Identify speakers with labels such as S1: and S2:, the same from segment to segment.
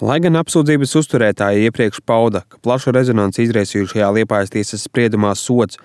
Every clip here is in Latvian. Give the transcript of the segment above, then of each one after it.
S1: Lai gan apsūdzības uzturētāji iepriekš pauda, ka plašu rezonanci izraisījušajā Liepājas tiesas spriedumā sods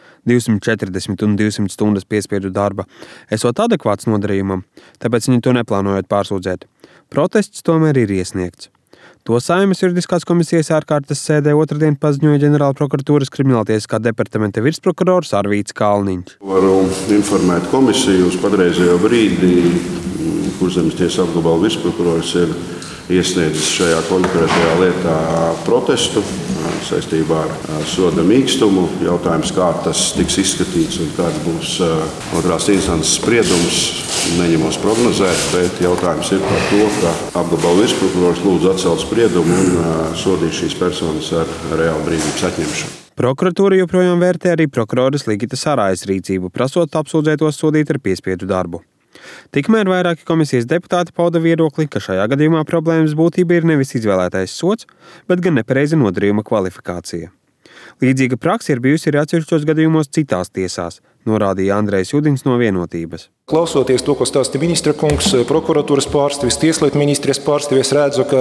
S1: 240 un 200 stundas piespiedu darba esot adekvāts nodarījumam, tāpēc viņi to neplānojot pārsūdzēt. Protests tomēr ir iesniegts. To Saeimas juridiskās komisijas ārkārtas sēdē otrdien paziņoja ģenerāla prokuratūras krimināltiesiskā departamenta virsprokurors Arvīts Kalniņš.
S2: Varu informēt komisiju uz patreizējo brīdi, Kurzemes tiesas apgabala virsprokurors ir iesniedzis šajā konkrētajā lietā protestu saistībā ar soda mīkstumu. Jautājums, kā tas tiks izskatīts un kāds būs otrās instances spriedums, neņemos prognozēt, bet jautājums ir par to, ka apgabala virsprokurors lūdz atcelt spriedumu un sodīt šīs personas ar reālu brīvības atņemšanu.
S1: Prokuratūra joprojām vērtē arī prokuroras Ligitas Arājas rīcību, prasot apsūdzētos sodīt ar piespiedu darbu. Tikmēr vairāki komisijas deputāti pauda viedokli, ka šajā gadījumā problēmas būtība ir nevis izvēlētais sods, bet gan nepareiza nodarījuma kvalifikācija. Līdzīga praksa ir bijusi arī atsevišķos gadījumos citās tiesās, norādīja Andrejs Judins no Vienotības.
S3: Klausoties to, ko stāsta ministra kungs, prokuratūras pārstāvis, tieslietu ministrijas pārstāvis, redzu, ka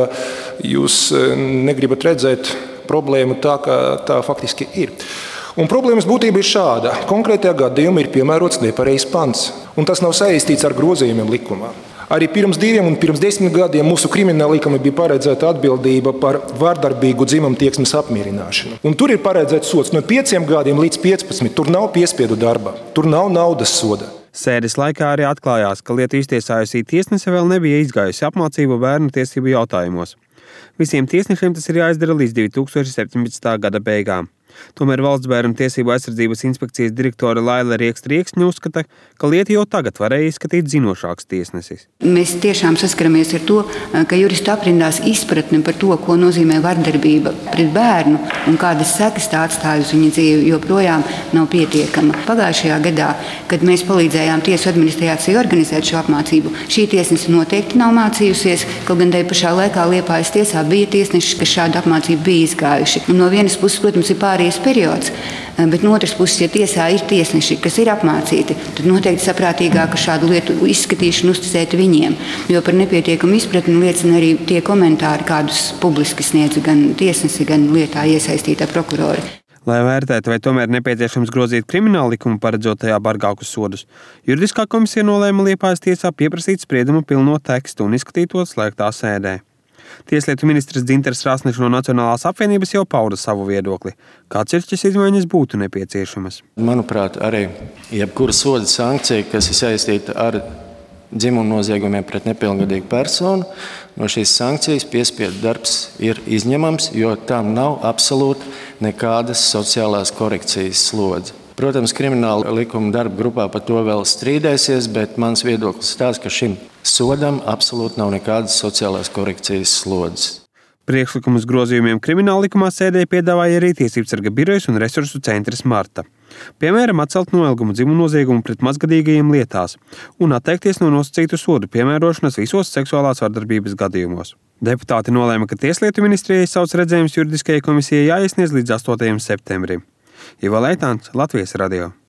S3: jūs negribat redzēt problēmu tā, kā tā faktiski ir. Un problēmas būtība ir šāda. Konkrētajā gadījumā ir piemērots nepareizs pants, un tas nav saistīts ar grozījumiem likumā. Arī pirms 2 un pirms 10 gadiem mūsu krimināla likuma bija paredzēta atbildība par vardarbīgu dzimumtieksmes apmierināšanu. Un tur ir paredzēts sods no 5 gadiem līdz 15. Tur nav piespiedu darba, tur nav naudas soda.
S1: Sēdes laikā arī atklājās, ka lietu iztiesājusī tiesnese vēl nebija izgājusi apmācību bērnu tiesību jautājumos. Visiem tiesnešiem tas ir jāizdara līdz 2017. gada beigām. Tomēr Valsts bērnu tiesību aizsardzības inspekcijas direktore Laila Rieksta-Riekstiņa uzskata, ka lietu jau tagad varēja izskatīt zinošāks tiesnesis.
S4: Mēs tiešām saskaramies ar to, ka juristu aprindās izpratne par to, ko nozīmē vardarbība pret bērnu un kādas sekas tā atstāj uz viņa dzīvi, joprojām nav pietiekama. Pagājušajā gadā, kad mēs palīdzējām tiesu administrācijai organizēt šo apmācību, šī tiesnese noteikti nav mācījusies, kaut gan tajā pašā laikā Liepājas tiesā bija tiesneši, kas šādu apmācību bija izgājuši. Un no vienas puses, protams, ir periods, bet no otras puses, ja tiesā ir tiesneši, kas ir apmācīti, tad noteikti saprātīgāk šādu lietu izskatīšanu uzticēt viņiem, jo par nepietiekamu izpratni liecina arī tie komentāri, kādus publiski sniedz gan tiesnesi, gan lietā iesaistītā prokurori.
S1: Lai vērtētu, vai tomēr nepieciešams grozīt krimināla likumu paredzot tajā bargākus sodus, juridiskā komisija nolēma Liepājas tiesā pieprasīt spriedumu pilno tekstu un izskatīt to slēgtā sēdē. Tieslietu ministrs Dzinters Rāsniņš no Nacionālās apvienības jau pauda savu viedokli, kā atsevišķas izmaiņas būtu nepieciešamas.
S5: Manuprāt, arī jebkura soda sankcija, kas ir saistīta ar dzimumu noziegumiem pret nepilngadīgu personu, no šīs sankcijas piespiedu darbs ir izņemams, jo tam nav absolūti nekādas sociālās korekcijas slodze. Protams, krimināla likuma darba grupā par to vēl strīdēsies, bet mans viedoklis tāds, ka šim sodam absolūti nav nekādas sociālās korekcijas slodzes.
S1: Priekšlikumus grozījumiem krimināla likumā sēdē piedāvāja arī Tiesībsarga birojas un resursu centrs Marta. Piemēram, atcelt noilgumu dzimumu noziegumu pret mazgadīgajiem lietās un atteikties no nosacītu sodu piemērošanas visos seksuālās vardarbības gadījumos. Deputāti nolēma, ka Tieslietu ministrijai savs redzējums juridiskajai komisijai jāiesniedz līdz 8. septembrim. Ivo Leitāns, Latvijas radio.